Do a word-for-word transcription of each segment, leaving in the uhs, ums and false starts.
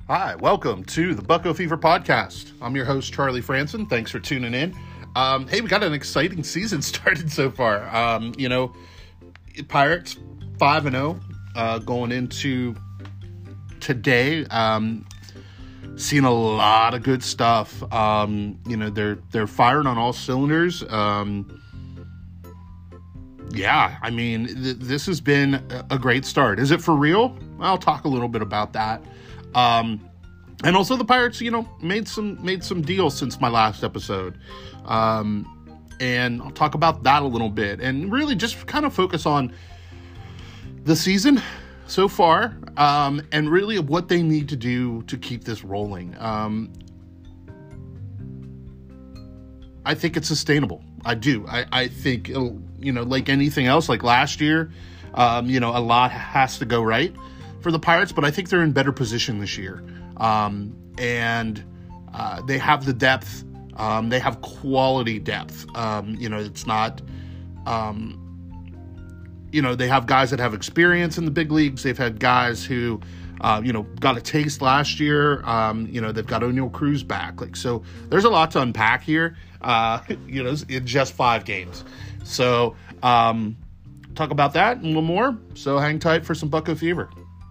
Hi, welcome to the Bucko Fever podcast. I'm your host, Charlie Franson. Thanks for tuning in. Um, hey, we got an exciting season started so far. Um, you know, Pirates five and oh uh, going into today. Um, seeing a lot of good stuff. Um, you know, they're they're firing on all cylinders. Um, yeah, I mean, th- this has been a great start. Is it for real? I'll talk a little bit about that. Um, and also the Pirates, you know, made some made some deals since my last episode. Um, and I'll talk about that a little bit and really just kind of focus on the season so far, um, and really what they need to do to keep this rolling. Um, I think it's sustainable. I do. I, I think, you know, like anything else, like last year, um, you know, a lot has to go right for the Pirates, but I think they're in better position this year. Um, and uh, they have the depth. Um, they have quality depth. Um, you know, it's not, um, you know, they have guys that have experience in the big leagues. They've had guys who, uh, you know, got a taste last year. Um, you know, they've got O'Neal Cruz back. Like, so there's a lot to unpack here, uh, you know, in just five games. So, um, talk about that and a little more. So hang tight for some Bucko Fever.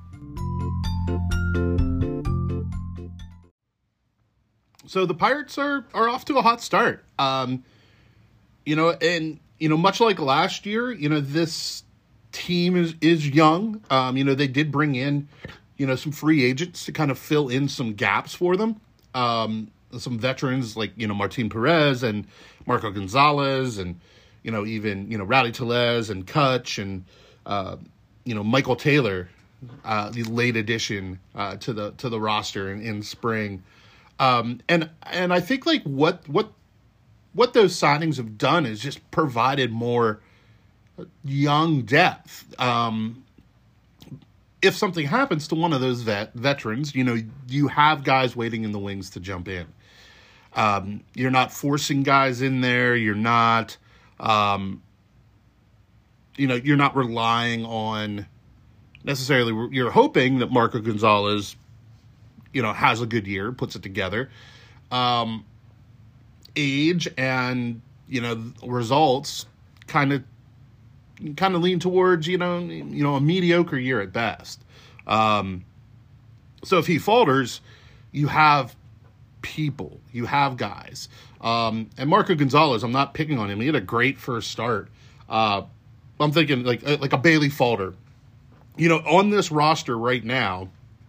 So the Pirates are, are off to a hot start. Um, you know, and, you know, much like last year, you know, this team is, is young. Um, you know, they did bring in, you know, some free agents to kind of fill in some gaps for them. Um, some veterans like, you know, Martin Perez and Marco Gonzalez and, you know, even, you know, Rowdy Tellez and Kutch and, uh, you know, Michael Taylor, uh, the late addition uh, to the to the roster in, in spring. Um, and and I think like what what what those signings have done is just provided more young depth. Um, if something happens to one of those vet, veterans, you know, you have guys waiting in the wings to jump in. Um, you're not forcing guys in there. You're not, um, you know, you're not relying on necessarily. You're hoping that Marco Gonzalez, you know, has a good year, puts it together. Um, age and, you know, results kind of kind of lean towards, you know, you know, a mediocre year at best. Um, so if he falters, you have people, you have guys. Um, and Marco Gonzalez, I'm not picking on him. He had a great first start. Uh, I'm thinking like like a Bailey Falter. You know, on this roster right now,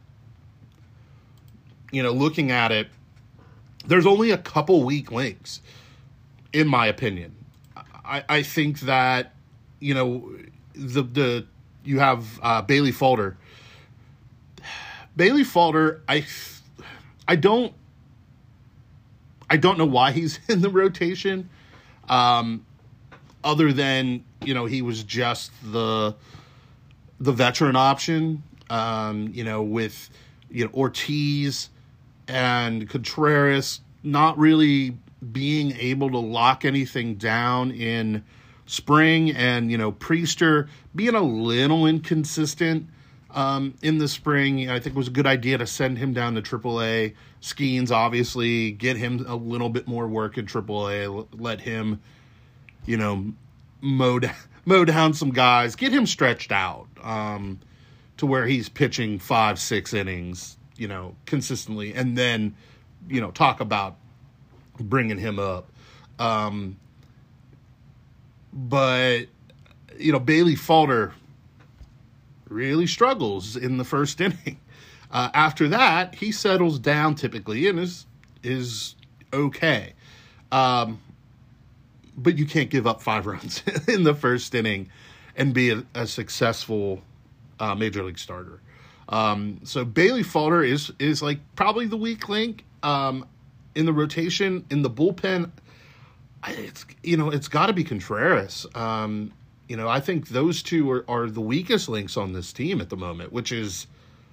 you know, looking at it, there's only a couple weak links, in my opinion. I, I think that, you know, the the you have uh, Bailey Falter. Bailey Falter, I I don't I don't know why he's in the rotation, um, other than, you know, he was just the the veteran option, um, you know, with, you know, Ortiz and Contreras not really being able to lock anything down in spring, and, you know, Priester being a little inconsistent um, in the spring. I think it was a good idea to send him down to triple A. Skeens, obviously, get him a little bit more work in triple A, let him, you know, mow, mow down some guys, get him stretched out um, to where he's pitching five, six innings, you know, consistently, and then, you know, talk about bringing him up. Um, but, you know, Bailey Falter really struggles in the first inning. Uh, after that, he settles down typically and is is okay. Um, but you can't give up five runs in the first inning and be a, a successful uh, major league starter. Um, so Bailey Falter is is like probably the weak link um, in the rotation. In the bullpen, it's, you know, it's got to be Contreras. Um, you know, I think those two are, are the weakest links on this team at the moment, which is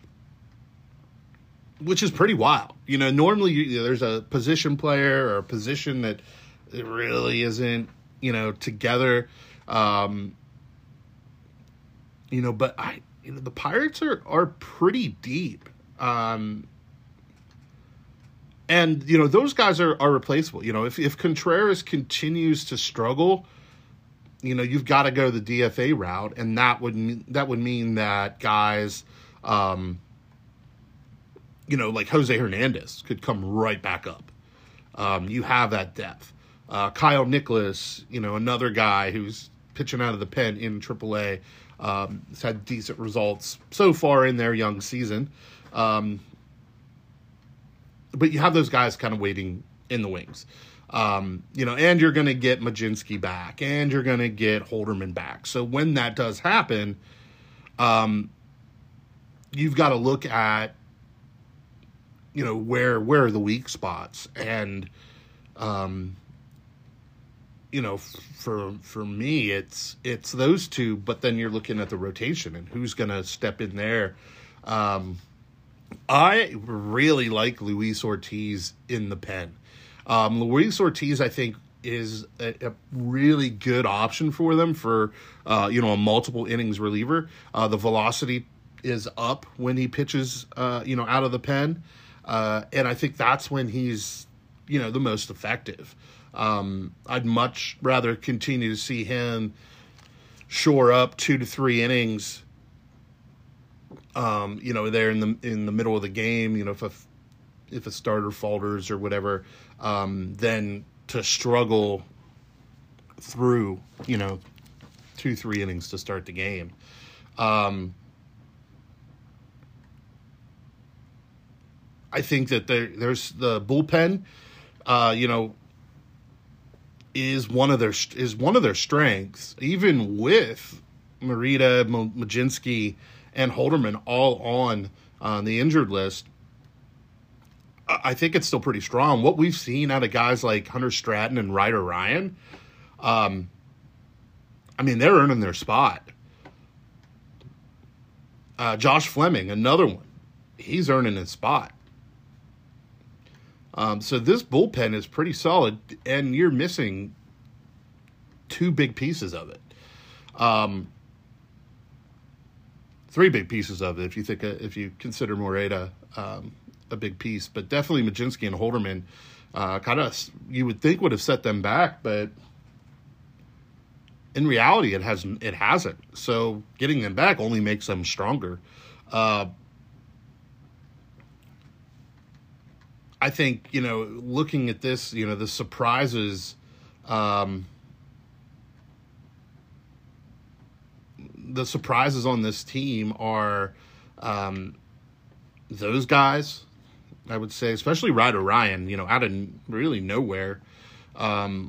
which is pretty wild. You know, normally you, there's a position player or a position that it really isn't, you know, together. Um, you know, but I, you know, the Pirates are, are pretty deep. Um, And, you know, those guys are, are replaceable. You know, if, if Contreras continues to struggle, you know, you've got to go the D F A route, and that would mean, that would mean that guys, um, you know, like Jose Hernandez could come right back up. Um, you have that depth. Uh, Kyle Nicholas, you know, another guy who's pitching out of the pen in triple A, um, has had decent results so far in their young season. Um, but you have those guys kind of waiting in the wings. Um, you know, and you're going to get Majinski back, and you're going to get Holderman back. So when that does happen, um, you've got to look at, you know, where where are the weak spots, and um, you know, for for me, it's it's those two. But then you're looking at the rotation and who's going to step in there. Um, I really like Luis Ortiz in the pen. Um, Luis Ortiz, I think, is a, a really good option for them for, uh, you know, a multiple innings reliever. Uh, the velocity is up when he pitches, uh, you know, out of the pen. Uh, and I think that's when he's, you know, the most effective. Um, I'd much rather continue to see him shore up two to three innings, um, you know, there in the in the middle of the game, you know, if a, if a starter falters or whatever, um, then to struggle through, you know, two, three innings to start the game. Um, I think that there, there's the bullpen, uh, you know, is one of their is one of their strengths, even with Morita, Majinski, and Holderman all on uh, the injured list. I think it's still pretty strong. What we've seen out of guys like Hunter Stratton and Ryder Ryan, um, I mean, they're earning their spot. Uh, Josh Fleming, another one, he's earning his spot. Um, so this bullpen is pretty solid, and you're missing two big pieces of it. Um, three big pieces of it, if you think if you consider Moreta um, a big piece, but definitely Majinski and Holderman, uh, kind of you would think would have set them back, but in reality, it hasn't. It hasn't. So getting them back only makes them stronger. Uh, I think, you know, looking at this, you know, the surprises, um, the surprises on this team are um, those guys, I would say, especially Ryder Ryan, you know, out of really nowhere. Um,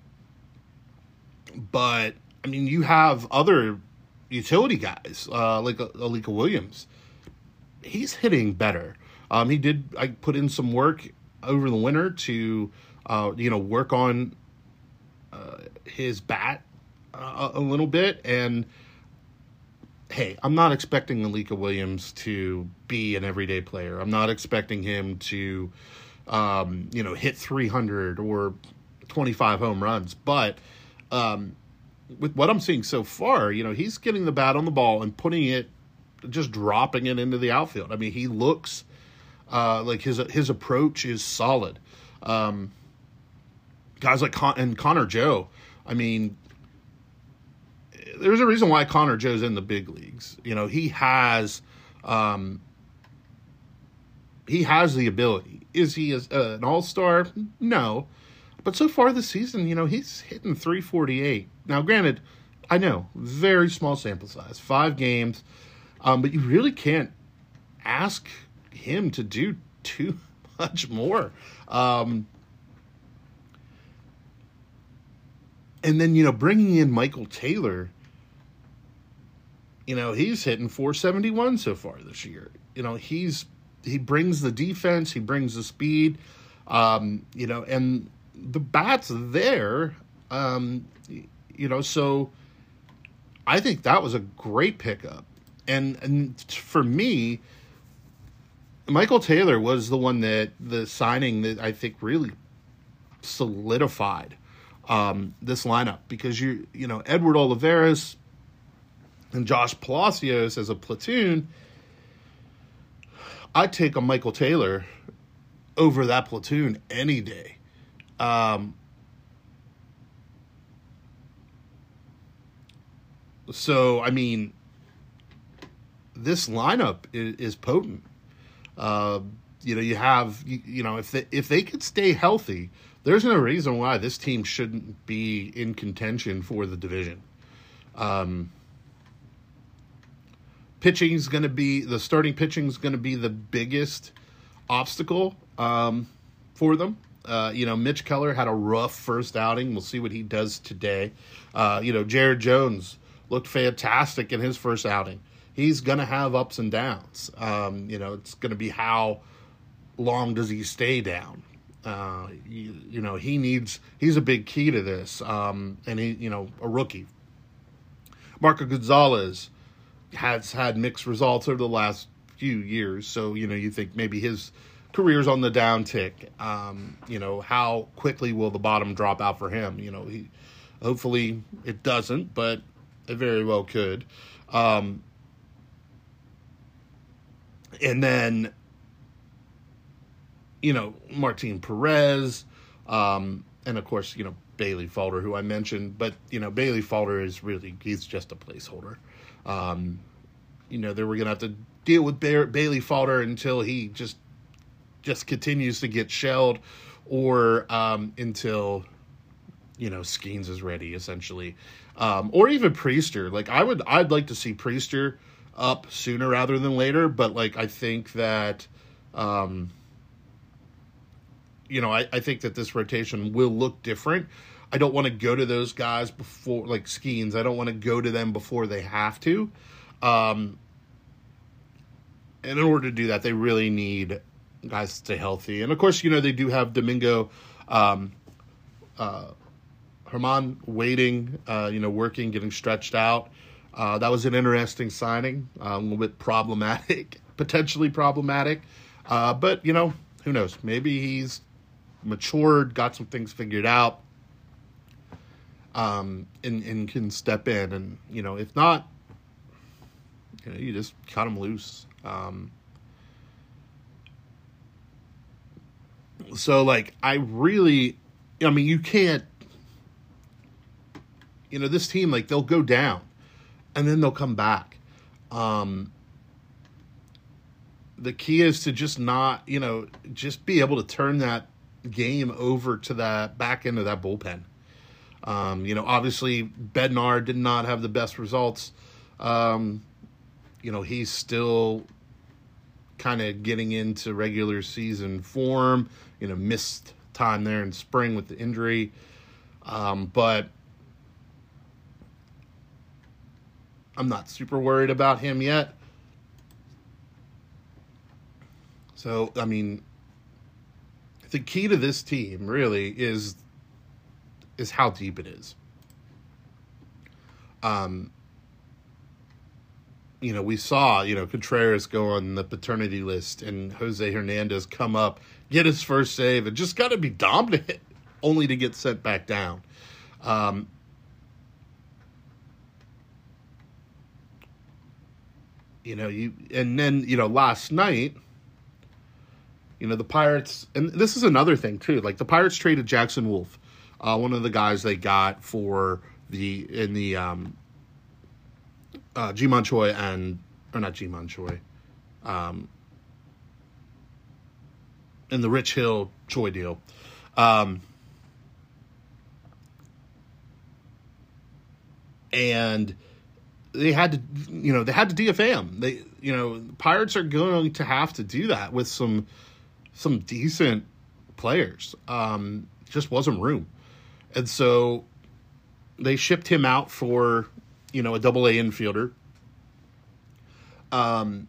but, I mean, you have other utility guys, uh, like Alika Williams. He's hitting better. Um, he did I put in some work over the winter to, uh, you know, work on uh, his bat uh, a little bit. And, hey, I'm not expecting Alika Williams to be an everyday player. I'm not expecting him to, um, you know, hit three hundred or twenty-five home runs. But um, with what I'm seeing so far, you know, he's getting the bat on the ball and putting it, just dropping it into the outfield. I mean, he looks... Uh, like his his approach is solid. Um, guys like Con- and Connor Joe. I mean, there's a reason why Connor Joe's in the big leagues. You know, he has um, he has the ability. Is he a, uh, an all-star? No, but so far this season, you know, he's hitting three forty-eight. Now, granted, I know very small sample size, five games, um, but you really can't ask him to do too much more. Um, and then, you know, bringing in Michael Taylor, you know, he's hitting four seventy-one so far this year. You know, he's, he brings the defense, he brings the speed, um, you know, and the bat's there, um, you know, so I think that was a great pickup. And, and for me, Michael Taylor was the one that the signing that I think really solidified um, this lineup, because you you know Edward Olivares and Josh Palacios as a platoon. I'd take a Michael Taylor over that platoon any day. Um, so, I mean, this lineup is, is potent. Uh, you know, you have, you, you know, if they, if they could stay healthy, there's no reason why this team shouldn't be in contention for the division. Um, pitching is going to be, the starting pitching is going to be the biggest obstacle um, for them. Uh, you know, Mitch Keller had a rough first outing. We'll see what he does today. Uh, you know, Jared Jones looked fantastic in his first outing. He's going to have ups and downs. Um, you know, it's going to be how long does he stay down. Uh, you, you know, he needs, he's a big key to this. Um, and he, you know, a rookie. Marco Gonzalez has had mixed results over the last few years. So, you know, you think maybe his career's on the downtick. Um, you know, how quickly will the bottom drop out for him? You know, he, hopefully it doesn't, but it very well could. Um, and then, you know, Martin Perez, um, and of course, you know, Bailey Falter, who I mentioned, but, you know, Bailey Falter is really, he's just a placeholder. Um, you know, they were going to have to deal with ba- Bailey Falter until he just, just continues to get shelled, or, um, until, you know, Skeens is ready, essentially. Um, or even Priester. Like, I would, I'd like to see Priester up sooner rather than later, but, like, I think that, um, you know, I, I think that this rotation will look different. I don't want to go to those guys before, like Skeens, I don't want to go to them before they have to. Um, and in order to do that, they really need guys to stay healthy. And, of course, you know, they do have Domingo um, uh, Herman waiting, uh, you know, working, getting stretched out. Uh, that was an interesting signing, uh, a little bit problematic, potentially problematic. Uh, but, you know, who knows? Maybe he's matured, got some things figured out, um, and, and can step in. And, you know, if not, you know, you just cut him loose. Um, so, like, I really, I mean, you can't, you know, this team, like, they'll go down, and then they'll come back. Um, the key is to just not, you know, just be able to turn that game over to that back end of that bullpen. Um, you know, obviously Bednar did not have the best results. Um, you know, he's still kind of getting into regular season form, you know, missed time there in spring with the injury. Um, but I'm not super worried about him yet. So, I mean, the key to this team really is is how deep it is. Um, you know, we saw, you know, Contreras go on the paternity list and Jose Hernandez come up, get his first save, and just got to be dominant only to get sent back down. Um, you know, you and then, you know, last night, you know, the Pirates, and this is another thing, too. Like, the Pirates traded Jackson Wolf, uh, one of the guys they got for the, in the, um, uh, Ji-Man Choi and, or not Ji-Man Choi, um, in the Rich Hill Choi deal. Um, and they had to, you know, they had to D F A him. They, you know, Pirates are going to have to do that with some, some decent players. Um, just wasn't room. And so they shipped him out for, you know, a double A infielder. Um,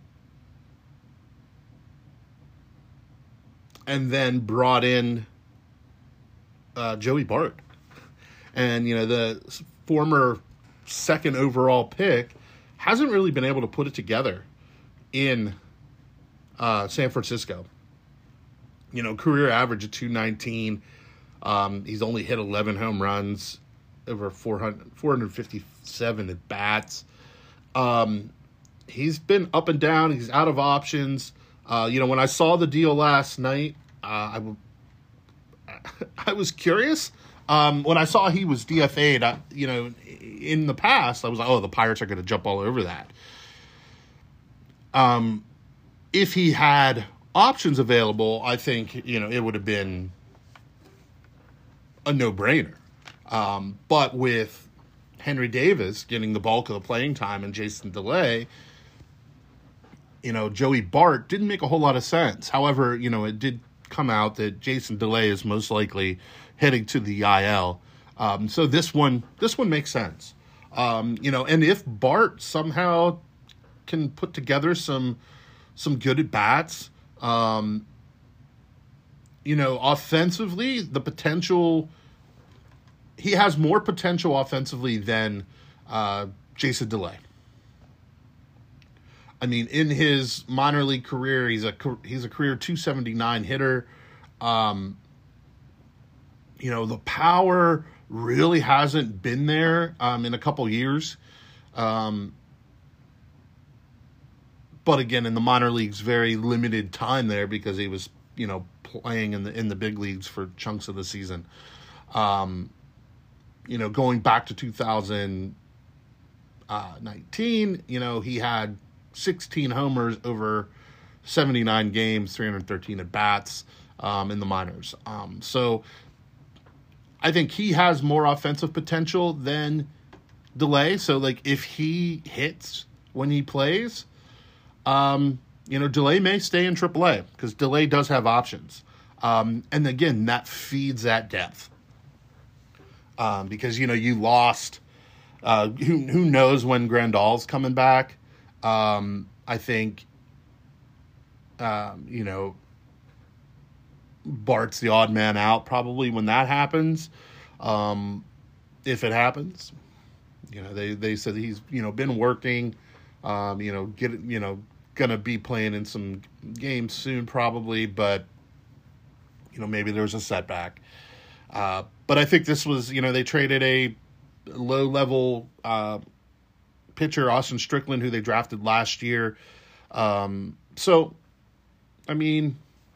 and then brought in uh, Joey Bart. And, you know, the former second overall pick hasn't really been able to put it together in uh, San Francisco. You know, career average of two nineteen. Um, he's only hit eleven home runs, over four hundred, four fifty-seven at bats. Um, he's been up and down. He's out of options. Uh, you know, when I saw the deal last night, uh, I, w- I was curious. Um, when I saw he was D F A'd, I, you know, in the past, I was like, oh, the Pirates are going to jump all over that. Um, if he had options available, I think, you know, it would have been a no-brainer. Um, but with Henry Davis getting the bulk of the playing time and Jason DeLay, you know, Joey Bart didn't make a whole lot of sense. However, you know, it did come out that Jason DeLay is most likely heading to the I L. Um, so this one, this one makes sense. Um, you know, and if Bart somehow can put together some some good at bats, um, you know, offensively, the potential, he has more potential offensively than uh, Jason DeLay. I mean, in his minor league career, he's a he's a career two seventy-nine hitter. Um, you know, the power really hasn't been there um, in a couple years. Um, but again, in the minor leagues, very limited time there because he was, you know, playing in the in the big leagues for chunks of the season. Um, you know, going back to two thousand nineteen, you know, he had sixteen homers over seventy-nine games, three hundred thirteen at bats um, in the minors. Um, so I think he has more offensive potential than DeLay. So, like, if he hits when he plays, um, you know, DeLay may stay in triple A because DeLay does have options. Um, and again, that feeds that depth. Um, because, you know, you lost, uh, who, who knows when Grandal's coming back. Um, I think, um, you know, Bart's the odd man out probably when that happens. Um, if it happens, you know, they, they said he's, you know, been working, um, you know, get, you know, gonna be playing in some games soon probably, but, you know, maybe there was a setback. Uh, but I think this was, you know, they traded a low level, uh, pitcher, Austin Strickland, who they drafted last year. Um, so, I mean,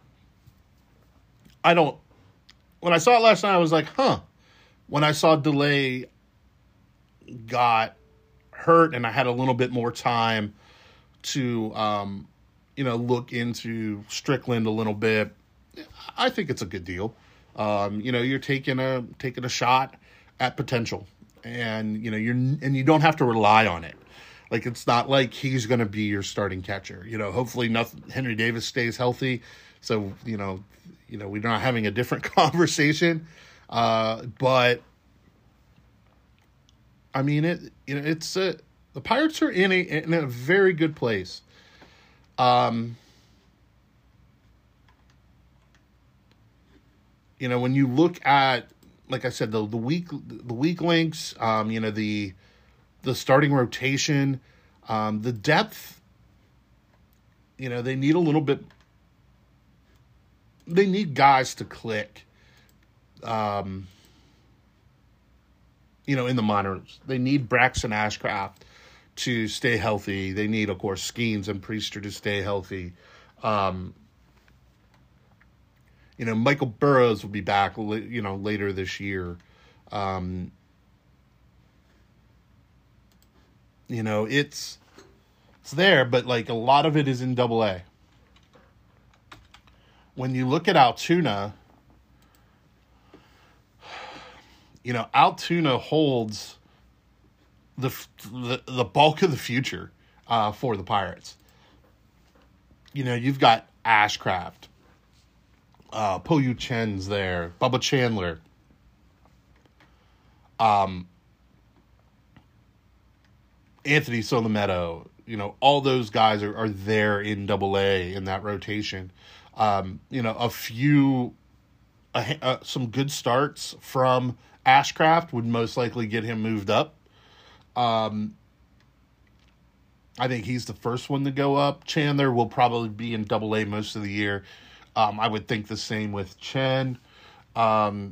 I don't, when I saw it last night, I was like, huh. When I saw DeLay got hurt and I had a little bit more time to, um, you know, look into Strickland a little bit, I think it's a good deal. Um, you know, you're taking a, taking a shot at potential. And, you know, you're, and you don't have to rely on it. Like, it's not like he's going to be your starting catcher. You know, hopefully nothing, Henry Davis stays healthy. So, you know, you know, we're not having a different conversation. Uh, but, I mean, it, you know, it's, a, the Pirates are in a, in a very good place. Um, you know, when you look at, like I said, the the weak the weak links, um, you know, the the starting rotation, um, the depth, you know, they need a little bit. They need guys to click. Um, you know, in the minors, they need Braxton Ashcraft to stay healthy. They need, of course, Skeens and Priester to stay healthy. Um, You know, Michael Burrows will be back, you know, later this year. Um, you know, it's it's there, but, like, a lot of it is in double A. When you look at Altoona, you know, Altoona holds the the, the bulk of the future uh, for the Pirates. You know, you've got Ashcraft. Uh, Po Yu Chen's there, Bubba Chandler. Um, Anthony Solometo, you know, all those guys are, are there in double A in that rotation. Um, you know, a few, uh, uh, some good starts from Ashcraft would most likely get him moved up. Um, I think he's the first one to go up. Chandler will probably be in double A most of the year. Um, I would think the same with Chen. Um,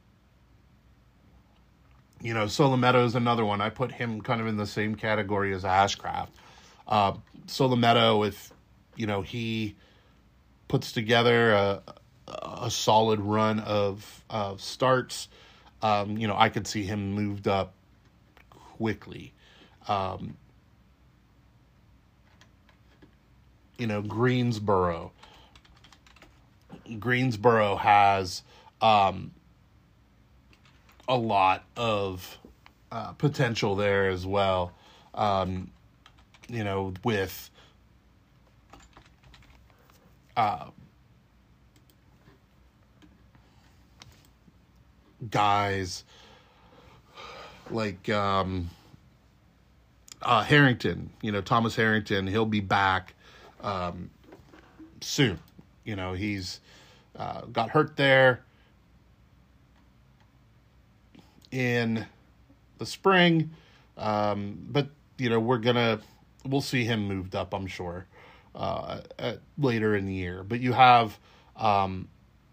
you know, Solometo is another one. I put him kind of in the same category as Ashcraft. Uh, Solometo, if, you know, he puts together a, a solid run of of starts, um, you know, I could see him moved up quickly. Um, you know, Greensboro. Greensboro has um, a lot of uh, potential there as well. Um, you know, with uh, guys like um, uh, Harrington, you know, Thomas Harrington, he'll be back um, soon. You know, he's uh, got hurt there in the spring, um, but, you know, we're going to, we'll see him moved up, I'm sure, uh, at, later in the year. But you have, um,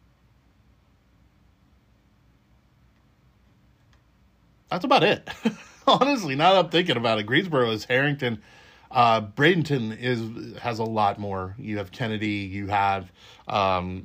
that's about it. Honestly, now that I'm thinking about it, Greensboro is Harrington. Uh, Bradenton is has a lot more. You have Kennedy. You have um,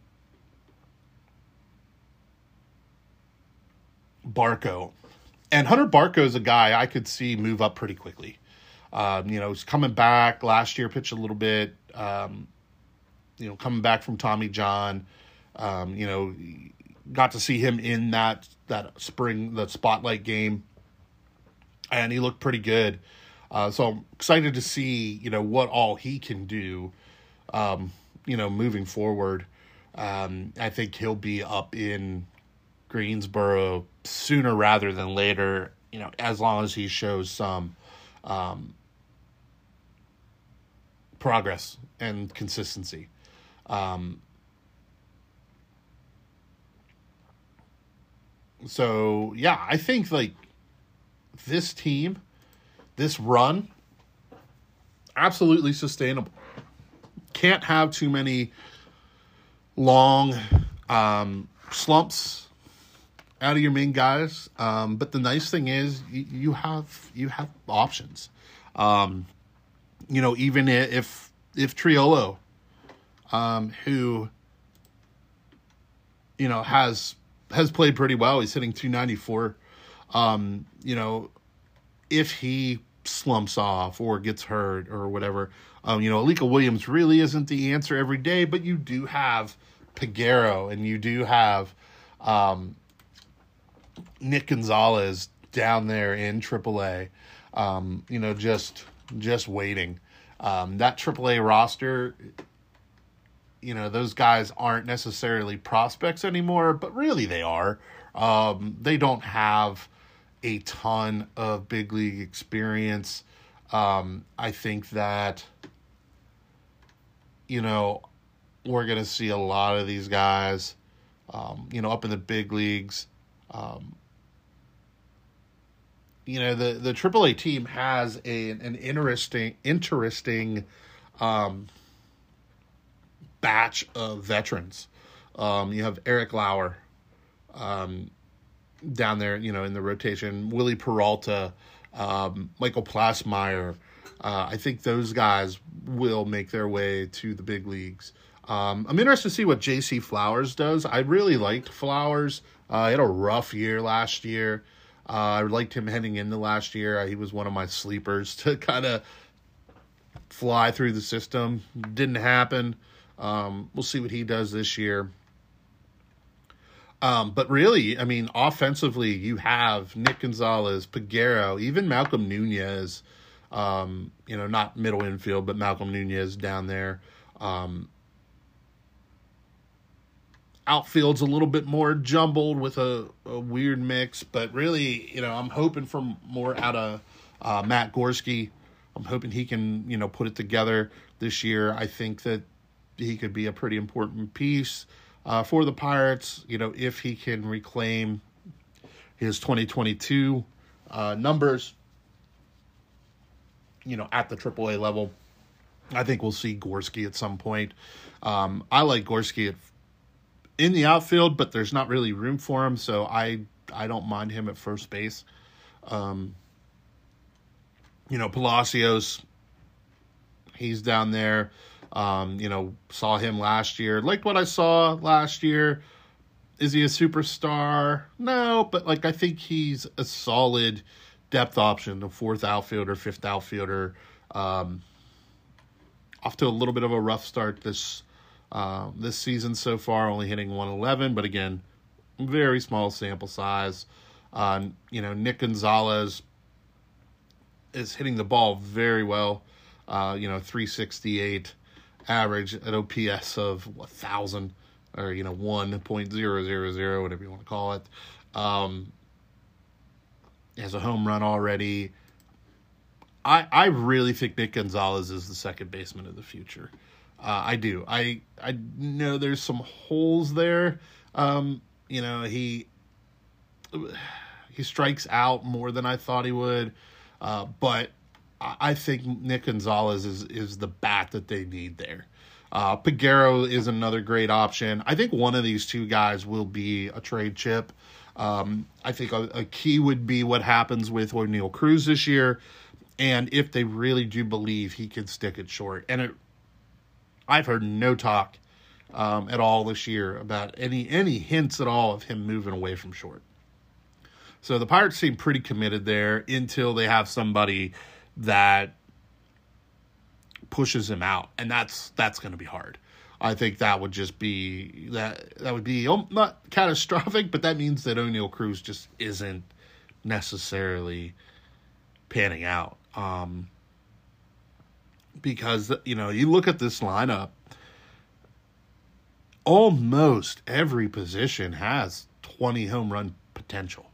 Barco, and Hunter Barco is a guy I could see move up pretty quickly. Um, you know, he's coming back. Last year, pitched a little bit. Um, you know, coming back from Tommy John. Um, you know, got to see him in that that spring the spotlight game, and he looked pretty good. Uh, so I'm excited to see, you know, what all he can do, um, you know, moving forward. Um, I think he'll be up in Greensboro sooner rather than later, you know, as long as he shows some um, progress and consistency. Um, so, yeah, I think, like, this team, this run, absolutely sustainable. Can't have too many long um, slumps out of your main guys. Um, but the nice thing is you, you have you have options. Um, you know, even if if Triolo, um, who you know has has played pretty well, he's hitting two ninety-four. Um, you know, if he slumps off or gets hurt or whatever, um, you know, Alika Williams really isn't the answer every day, but you do have Peguero and you do have um, Nick Gonzalez down there in triple A, um, you know, just just waiting. Um, that triple A roster, you know, those guys aren't necessarily prospects anymore, but really they are. Um, they don't have a ton of big league experience. Um, I think that, you know, we're going to see a lot of these guys, um, you know, up in the big leagues. Um, you know, the, the triple A team has a, an interesting, interesting um, batch of veterans. Um, you have Eric Lauer, um, down there, you know, in the rotation, Willie Peralta, um, Michael Plasmeyer. Uh, I think those guys will make their way to the big leagues. Um, I'm interested to see what J C Flowers does. I really liked Flowers. Uh, he had a rough year last year. Uh, I liked him heading into last year. He was one of my sleepers to kind of fly through the system. Didn't happen. Um, we'll see what he does this year. Um, but really, I mean, offensively, you have Nick Gonzalez, Peguero, even Malcolm Nunez, um, you know, not middle infield, but Malcolm Nunez down there. Um, outfield's a little bit more jumbled with a, a weird mix, but really, you know, I'm hoping for more out of uh, Matt Gorski. I'm hoping he can, you know, put it together this year. I think that he could be a pretty important piece Uh, for the Pirates, you know, if he can reclaim his twenty twenty-two uh, numbers, you know, at the triple A level, I think we'll see Gorski at some point. Um, I like Gorski at, in the outfield, but there's not really room for him, so I I don't mind him at first base. Um, you know, Palacios, he's down there. Um, you know, saw him last year. Liked what I saw last year. Is he a superstar? No, but like I think he's a solid depth option, a fourth outfielder, fifth outfielder. Um, off to a little bit of a rough start this uh, this season so far, only hitting one eleven, but again, very small sample size. Uh, you know, Nick Gonzalez is hitting the ball very well. Uh, you know, three sixty-eight average, an O P S of one thousand, or, you know, one point zero zero zero, whatever you want to call it. Um, has a home run already. I, I really think Nick Gonzalez is the second baseman of the future. Uh, I do. I I know there's some holes there. Um, you know, he he strikes out more than I thought he would. Uh, but I think Nick Gonzalez is, is the bat that they need there. Uh, Peguero is another great option. I think one of these two guys will be a trade chip. Um, I think a, a key would be what happens with O'Neal Cruz this year, and if they really do believe he can stick it short. And it, I've heard no talk um, at all this year about any any hints at all of him moving away from short. So the Pirates seem pretty committed there until they have somebody that pushes him out, and that's that's going to be hard. I think that would just be that that would be not catastrophic, but that means that O'Neal Cruz just isn't necessarily panning out. Um, because, you know, you look at this lineup, almost every position has twenty home run potential.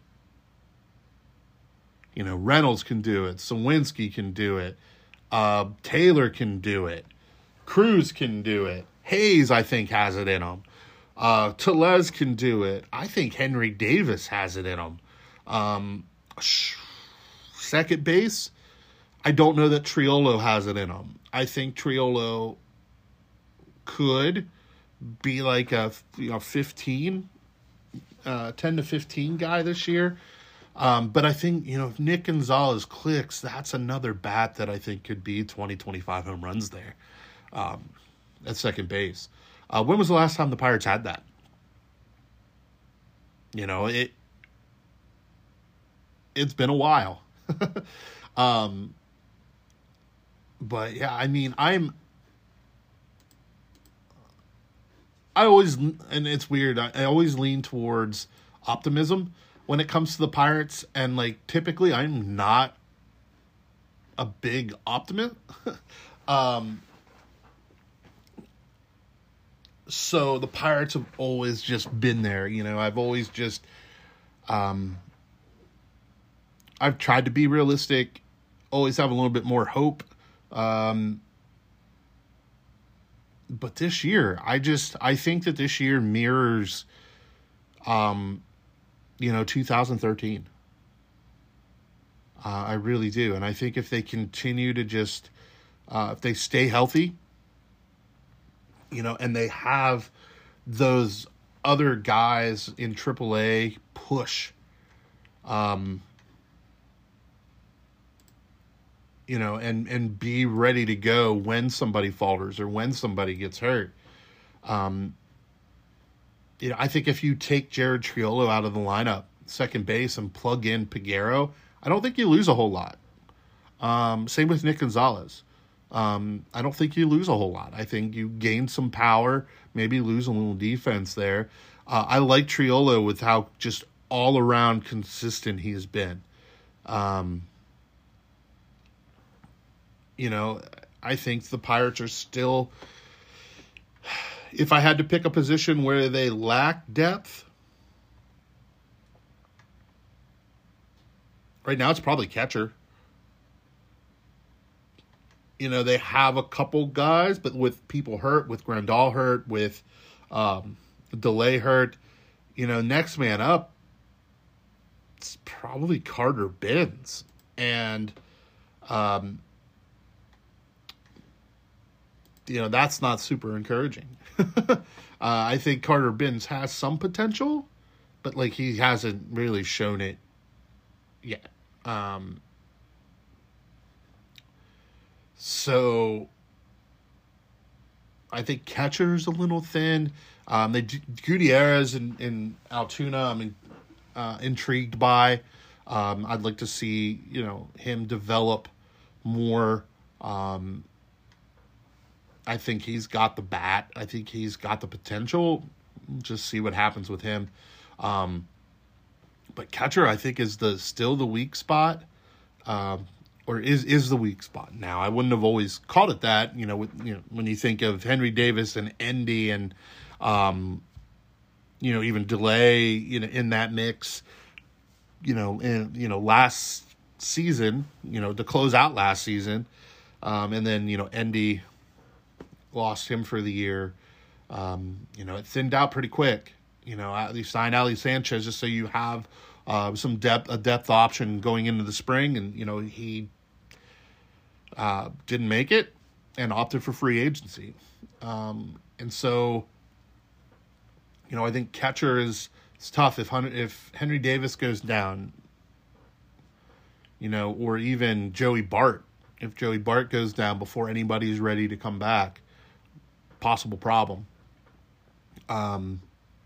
You know, Reynolds can do it. Sawinski can do it. Uh, Taylor can do it. Cruz can do it. Hayes, I think, has it in him. Uh, Tellez can do it. I think Henry Davis has it in him. Um, second base, I don't know that Triolo has it in him. I think Triolo could be like a you know fifteen, uh, ten to fifteen guy this year. Um, but I think, you know, if Nick Gonzalez clicks, that's another bat that I think could be twenty, twenty-five home runs there um, at second base. Uh, when was the last time the Pirates had that? You know, it, it's been a while. um, but, yeah, I mean, I'm... I always, and it's weird, I, I always lean towards optimism when it comes to the Pirates, and like typically I'm not a big optimist. um, so the Pirates have always just been there. You know, I've always just, um, I've tried to be realistic, always have a little bit more hope. Um, but this year, I just, I think that this year mirrors, um, you know, two thousand thirteen. Uh, I really do. And I think if they continue to just, uh, if they stay healthy, you know, and they have those other guys in triple A push, um, you know, and, and be ready to go when somebody falters or when somebody gets hurt. Um, You know, I think if you take Jared Triolo out of the lineup, second base, and plug in Peguero, I don't think you lose a whole lot. Um, same with Nick Gonzalez. Um, I don't think you lose a whole lot. I think you gain some power, maybe lose a little defense there. Uh, I like Triolo with how just all-around consistent he's been. Um, you know, I think the Pirates are still... If I had to pick a position where they lack depth, right now it's probably catcher. You know, they have a couple guys, but with people hurt, with Grandal hurt, with um, Delay hurt, you know, next man up, it's probably Carter Benz. And, um, you know, that's not super encouraging. uh, I think Carter Benz has some potential, but like he hasn't really shown it yet. Um, so I think catcher's a little thin. Um, they Gutierrez and, and Altoona, I mean, uh, intrigued by. Um, I'd like to see, you know, him develop more. Um, I think he's got the bat. I think he's got the potential. Just see what happens with him. Um, but catcher, I think, is the still the weak spot. Um, or is is the weak spot now. I wouldn't have always called it that, you know, with, you know, when you think of Henry Davis and Endy and, um, you know, even Delay, you know, in that mix, you know, in, you know, last season, you know, to close out last season, um, and then, you know, Endy lost him for the year. Um, you know, it thinned out pretty quick. You know, you signed Ali Sanchez just so you have Uh, some depth, a depth option going into the spring, and you know he uh, didn't make it and opted for free agency, um, and so you know I think catcher is it's tough if if Henry Davis goes down, you know, or even Joey Bart. If Joey Bart goes down before anybody's ready to come back, possible problem. Um.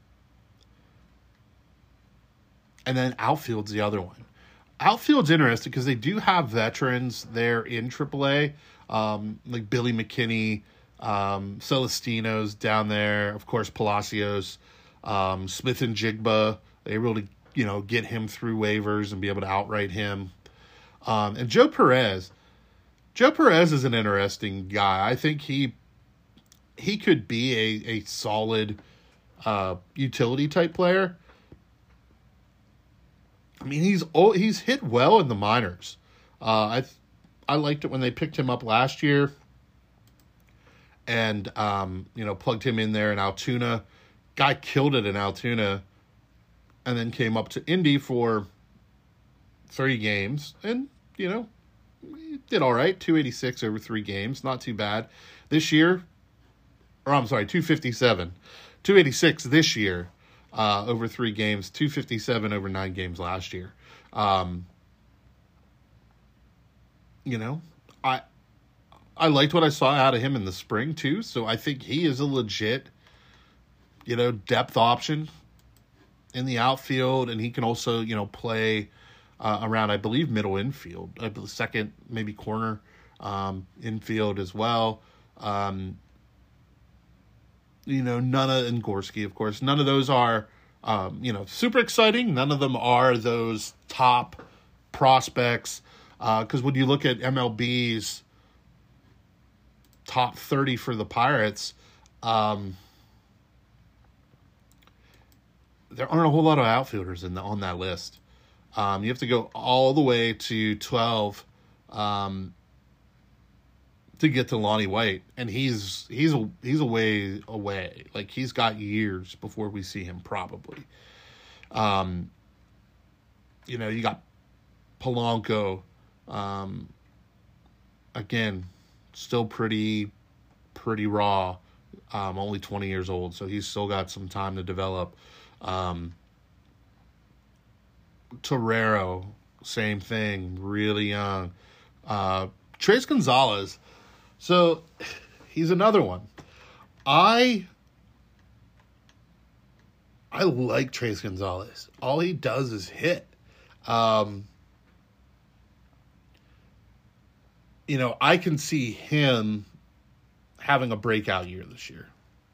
And then outfield's the other one. Outfield's interesting because they do have veterans there in triple A, um, like Billy McKinney, um, Celestino's down there, of course Palacios, um, Smith and Jigba. They were able to, you know, get him through waivers and be able to outright him. Um, and Joe Perez. Joe Perez is an interesting guy. I think he he could be a, a solid uh, utility type player. I mean, he's oh, he's hit well in the minors. Uh, I I liked it when they picked him up last year, and um, you know plugged him in there in Altoona. Guy killed it in Altoona, and then came up to Indy for three games, and you know he did all right. two eighty-six over three games, not too bad. This year, or I'm sorry, two fifty-seven, two eighty-six this year. Uh, over three games, two fifty-seven over nine games last year. Um, you know, I I liked what I saw out of him in the spring too. So I think he is a legit, you know, depth option in the outfield, and he can also, you know, play uh, around, I believe, middle infield, I believe second, maybe corner um, infield as well. Um, You know, none of, and Gorski, of course, none of those are, um, you know, super exciting. None of them are those top prospects. Because uh, when you look at M L B's top thirty for the Pirates, um, there aren't a whole lot of outfielders in the, on that list. Um, you have to go all the way to twelve um, to get to Lonnie White, and he's he's a he's a way away. Like he's got years before we see him probably. Um, you know, you got Polanco, um, again, still pretty pretty raw, um, only twenty years old, so he's still got some time to develop. Um, Torero, same thing, really young. Uh, Tres Gonzalez. So, he's another one. I I like Tres Gonzalez. All he does is hit. Um, you know, I can see him having a breakout year this year.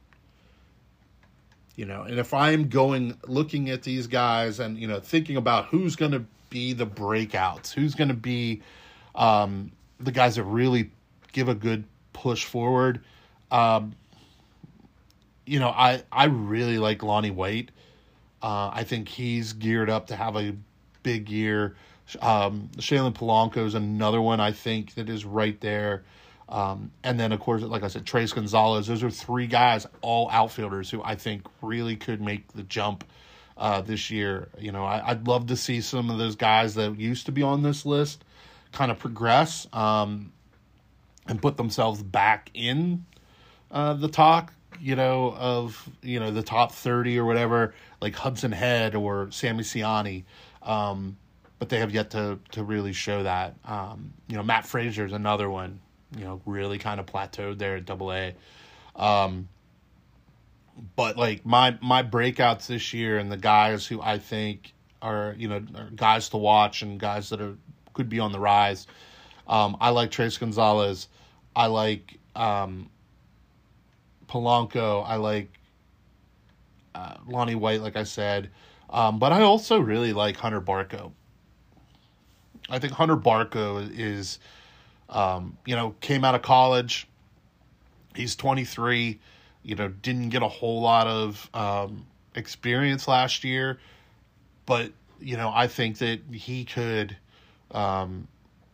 You know, and if I'm going, looking at these guys and, you know, thinking about who's going to be the breakouts, who's going to be um, the guys that really give a good push forward. Um, you know, I, I really like Lonnie White. Uh, I think he's geared up to have a big year. Um, Shalen Polanco is another one I think that is right there. Um, and then, of course, like I said, Tres Gonzalez. Those are three guys, all outfielders, who I think really could make the jump uh, this year. You know, I, I'd love to see some of those guys that used to be on this list kind of progress um, and put themselves back in uh, the talk, you know, of, you know, the top thirty or whatever, like Hudson Head or Sammy Ciani. Um, but they have yet to, to really show that. Um, you know, Matt Frazier is another one. You know, really kind of plateaued there at Double A. Um, but like my my breakouts this year and the guys who I think are you know are guys to watch and guys that are could be on the rise. Um, I like Trace Gonzalez. I like um, Polanco. I like uh, Lonnie White, like I said. Um, but I also really like Hunter Barco. I think Hunter Barco is, um, you know, came out of college. He's twenty-three, you know, didn't get a whole lot of um, experience last year. But, you know, I think that he could um,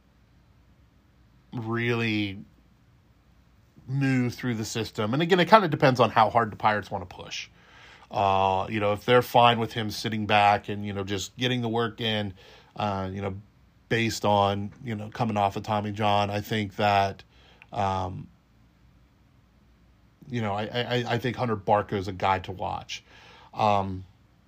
really move through the system. And again, it kind of depends on how hard the Pirates want to push. Uh, you know, if they're fine with him sitting back and, you know, just getting the work in, uh, you know, based on, you know, coming off of Tommy John, I think that, um, you know, I, I, I think Hunter Barco is a guy to watch. Um,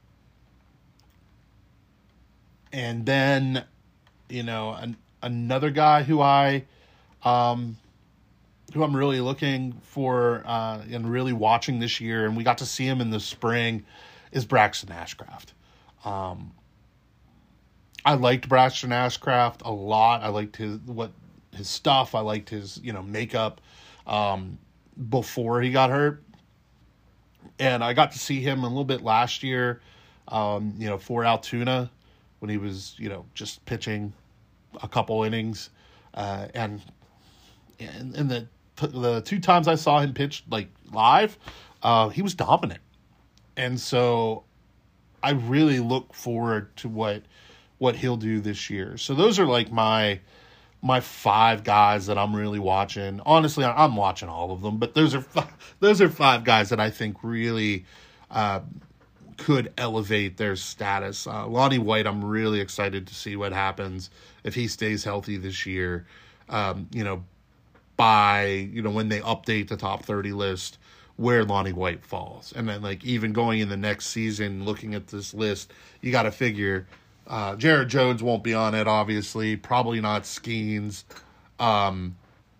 and then, you know, an, another guy who I, um, who I'm really looking for uh, and really watching this year, and we got to see him in the spring, is Braxton Ashcraft. Um, I liked Braxton Ashcraft a lot. I liked his what his stuff. I liked his you know makeup um, before he got hurt, and I got to see him a little bit last year. Um, you know, for Altoona when he was you know just pitching a couple innings, uh, and and, and the the two times I saw him pitch like live, uh, he was dominant. And so I really look forward to what what he'll do this year. So those are like my my five guys that I'm really watching. Honestly, I'm watching all of them, but those are five, those are five guys that I think really uh, could elevate their status. Uh, Lonnie White, I'm really excited to see what happens if he stays healthy this year. Um, you know, by, you know, when they update the top thirty list, where Lonnie White falls. And then, like, even going in the next season, looking at this list, you got to figure uh, Jared Jones won't be on it, obviously. Probably not Skeens. Um,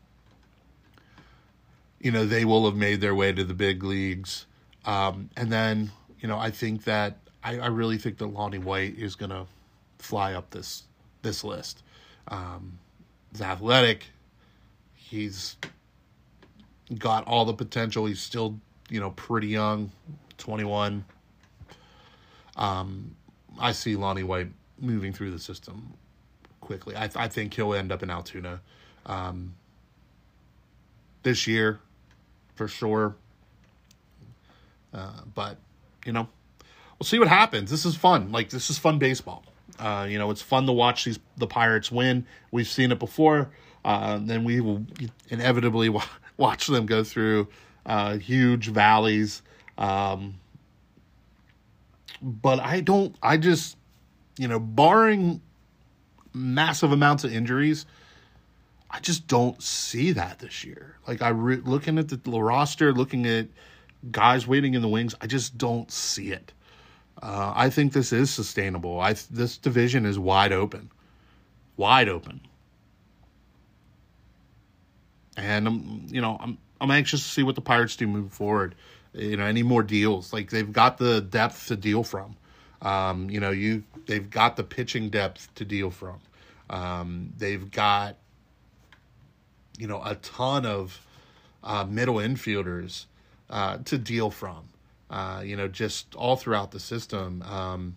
you know, they will have made their way to the big leagues. Um, and then, you know, I think that, I, I really think that Lonnie White is going to fly up this, this list. Um, he's athletic. He's got all the potential. He's still, you know, pretty young, twenty-one. Um, I see Lonnie White moving through the system quickly. I, I think he'll end up in Altoona um, this year, for sure. Uh, but, you know, we'll see what happens. This is fun. Like, this is fun baseball. Uh, you know, it's fun to watch these the Pirates win. We've seen it before. Uh, then we will inevitably w- watch them go through uh, huge valleys. Um, but I don't, I just, you know, barring massive amounts of injuries, I just don't see that this year. Like, I re- looking at the roster, looking at guys waiting in the wings, I just don't see it. Uh, I think this is sustainable. I this division is wide open, wide open. And I'm, you know, I'm I'm anxious to see what the Pirates do moving forward. You know, any more deals? Like, they've got the depth to deal from. Um, you know, you they've got the pitching depth to deal from. Um, they've got, you know, a ton of uh, middle infielders uh, to deal from. Uh, you know, just all throughout the system. Um,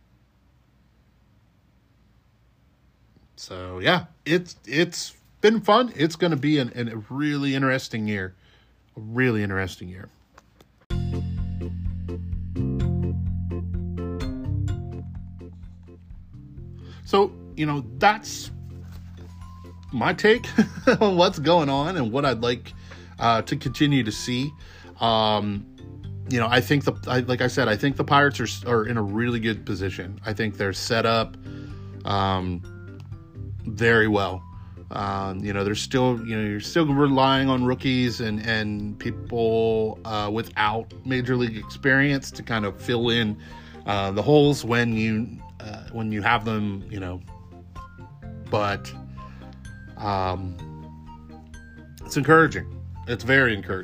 so yeah, it's it's. been fun. It's going to be an, an, a really interesting year. A really interesting year. So, you know, that's my take on what's going on and what I'd like uh, to continue to see. Um, you know, I think, the I, like I said, I think the Pirates are, are in a really good position. I think they're set up um, very well. Um, you know, there's still, you know, you're still relying on rookies and, and people uh, without major league experience to kind of fill in uh, the holes when you uh, when you have them, you know. But um, it's encouraging. It's very encouraging.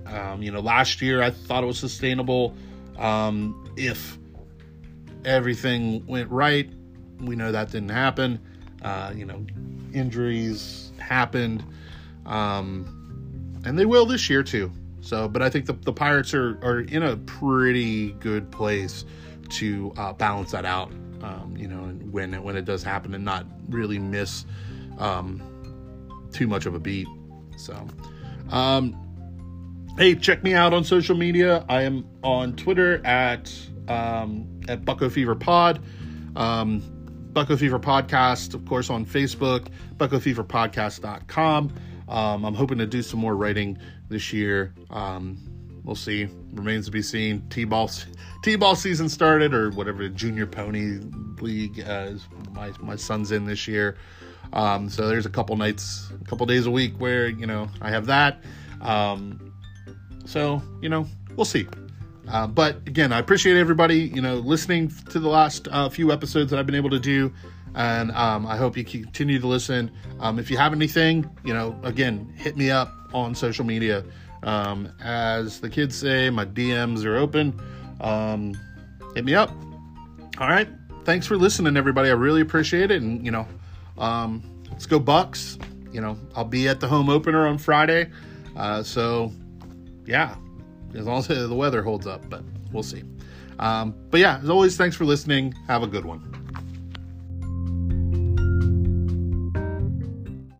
Um, you know, last year I thought it was sustainable um, if everything went right. We know that didn't happen. Uh, you know, injuries happened, um, and they will this year too. So, but I think the, the Pirates are, are in a pretty good place to uh, balance that out. Um, you know, and when it, when it does happen, and not really miss um, too much of a beat. So, um, hey, check me out on social media. I am on Twitter at um, at Bucko Fever Pod, um, Bucko Fever Podcast, of course, on Facebook, bucko fever podcast dot com. Um, I'm hoping to do some more writing this year. Um, we'll see. Remains to be seen. T-ball, T-ball season started, or whatever the junior pony league uh, is my my son's in this year. Um, so there's a couple nights, a couple days a week where, you know, I have that. Um, so, you know, we'll see. Uh, but again, I appreciate everybody, you know, listening to the last uh, few episodes that I've been able to do. And um, I hope you continue to listen. Um, if you have anything, you know, again, hit me up on social media. Um, as the kids say, my D Ms are open. Um, hit me up. All right. Thanks for listening, everybody. I really appreciate it. And, you know, um, let's go Bucks. You know, I'll be at the home opener on Friday. Uh, so, yeah, as long as the weather holds up, but we'll see. Um, but, yeah, as always, thanks for listening. Have a good one.